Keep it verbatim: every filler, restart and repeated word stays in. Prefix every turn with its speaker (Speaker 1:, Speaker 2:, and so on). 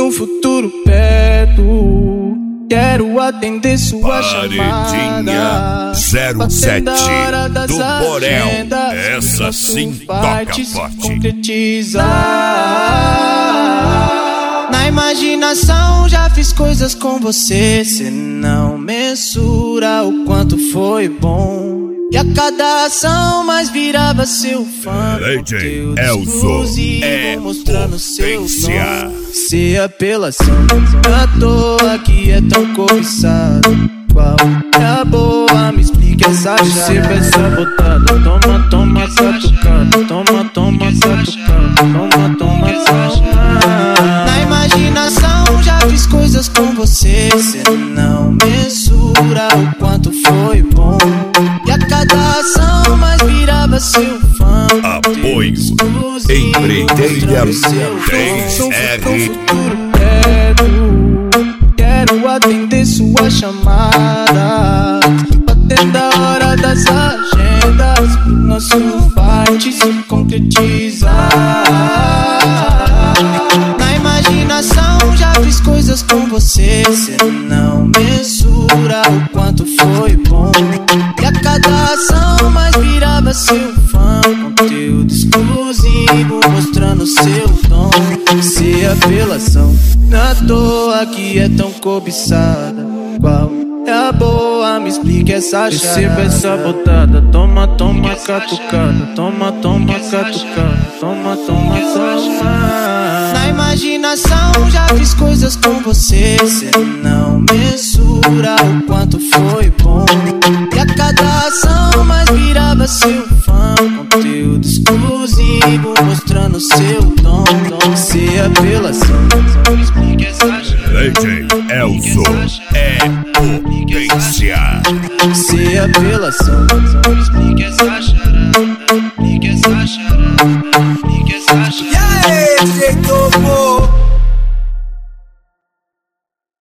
Speaker 1: no futuro perto, quero atender sua chamada.
Speaker 2: zero sete do Borel, essa sim toca forte.
Speaker 1: Concretizar. Na imaginação já fiz coisas com você, cê não mensura o quanto foi bom. E a cada ação mais virava seu fã.
Speaker 2: Conteúdo exclusivo,
Speaker 1: é mostrando seu dom. Se apelação, à toa que é tão cobiçado. Qual é a boa? Me explica essa chave. Receba essa botada, toma, toma, catucada. Toma, toma, catucada. Toma, toma, catucada. Na imaginação já fiz coisas com você, cê não mensura o quanto foi bom. E a cada ação mais virava seu fã.
Speaker 2: Apoio Empreiteira três R.
Speaker 1: Quero atender sua chamada, batendo a hora das agendas, nosso fight se concretizar. Na imaginação já fiz coisas com você, cê não mensura o quanto foi bom. E a cada ação mais virava seu fã. Conteúdo exclusivo mostrando seu dom. Se apelação, na toa que é tão cobiçada. Qual é a boa? Me explique essa chave. Receba essa botada, toma, toma, catucada. Toma, toma, catucada. Toma, toma, toma. Na imaginação já fiz coisas com você, cê não mensura o quanto foi bom. E a cada ação mais virava seu fã. Conteúdo exclusivo mostrando seu dom. Se apelação, me explique essa chave.
Speaker 2: D J Elzo é potência.
Speaker 1: Se apelação, me explique essa charada. Explique essa charada. Explique essa charada.